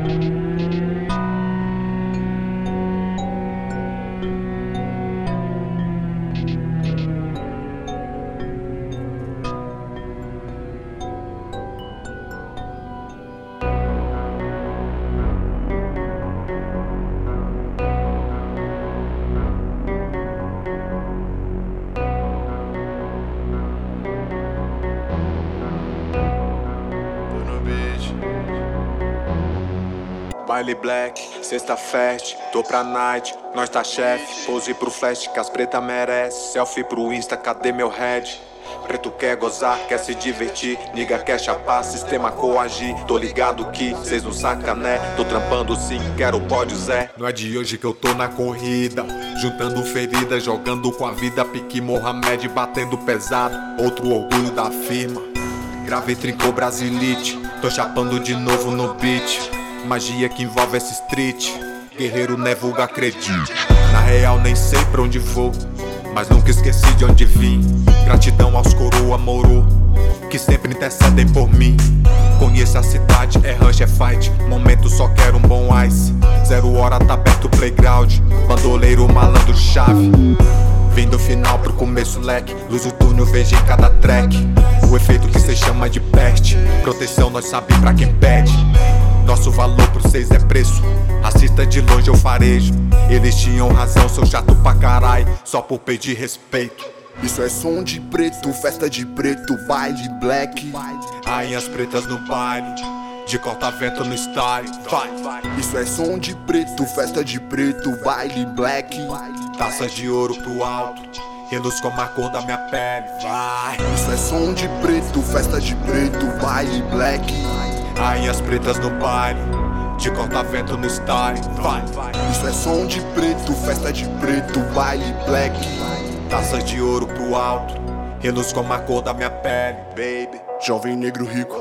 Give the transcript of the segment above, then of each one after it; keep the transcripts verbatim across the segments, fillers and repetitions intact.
Baile black, sexta fest, tô pra night, nós tá chefe. Pose pro flash que as preta merece. Selfie pro insta, cadê meu head? Preto quer gozar, quer se divertir. Niga quer chapar, sistema coagir. Tô ligado que cês não saca, né? Tô trampando sim, quero pódio Zé. Não é de hoje que eu tô na corrida, juntando feridas, jogando com a vida. Pique Mohamed, batendo pesado, outro orgulho da firma. Gravei trincou Brasilite, tô chapando de novo no beat. Magia que envolve essa street, guerreiro né vulga acredite. Na real nem sei pra onde vou, mas nunca esqueci de onde vim. Gratidão aos coroa moro, que sempre intercedem por mim. Conheço a cidade, é rush, é fight. Momento só quero um bom ice. Zero hora tá aberto o playground. Bandoleiro, malandro, chave. Vem do final pro começo, leque. Luz o túnel, vejo em cada track. O efeito que cê chama de peste. Proteção nós sabe pra quem pede. Nosso valor por vocês é preço. Racista de longe eu farejo. Eles tinham razão, sou chato pra carai, só por pedir respeito. Isso é som de preto, festa de preto, baile black. Rainhas pretas no baile, de corta-vento no style, vai. Isso é som de preto, festa de preto, baile black. Taças de ouro pro alto, reluz como a cor da minha pele, vai. Isso é som de preto, festa de preto, baile black. Rainhas pretas no baile, de corta-vento no style, vai. Isso é som de preto, festa de preto, baile black. Taças de ouro pro alto, reluz como a cor da minha pele, baby. Jovem negro rico,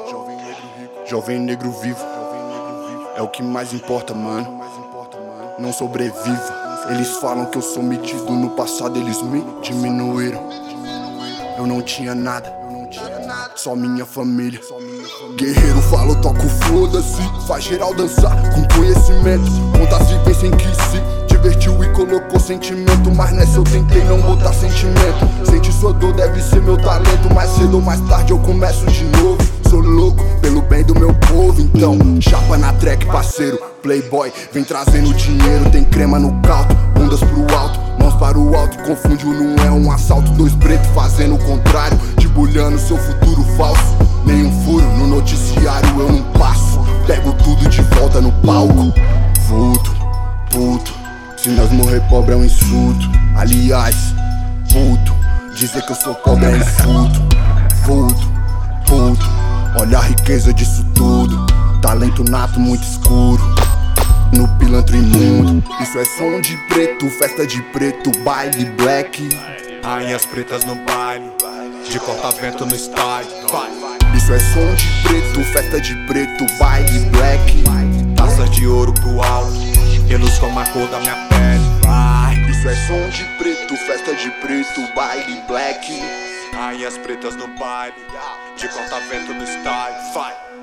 jovem negro vivo, é o que mais importa, mano. Não sobreviva. Eles falam que eu sou metido, no passado eles me diminuíram. Eu não tinha nada, só minha família. Guerreiro falo, toco foda-se, faz geral dançar com conhecimento. Contas vivência em que se divertiu e colocou sentimento. Mas nessa eu tentei não botar sentimento. Sente sua dor, deve ser meu talento. Mais cedo ou mais tarde eu começo de novo. Sou louco pelo bem do meu povo. Então, chapa na track, parceiro. Playboy, vem trazendo dinheiro. Tem crema no caldo, bundas pro alto, mãos para o alto. Confundiu, não é um assalto. Dois pretos fazendo o contrário, debulhando seu futuro falso. Nenhum furo no noticiário eu não passo. Pego tudo de volta no palco. Vulto, puto, se nós morrer pobre é um insulto. Aliás, puto, dizer que eu sou pobre é insulto. Vulto, puto, olha a riqueza disso tudo. Talento nato muito escuro, no pilantra imundo. Isso é som de preto, festa de preto, baile black. Rainhas pretas no baile, de corta-vento no style, vai. Isso é som de preto, festa de preto, baile black. Taças de ouro pro alto, reluz como a cor da minha pele, vai. Isso é som de preto, festa de preto, baile black. Rainhas pretas no baile, de corta-vento no style, vai.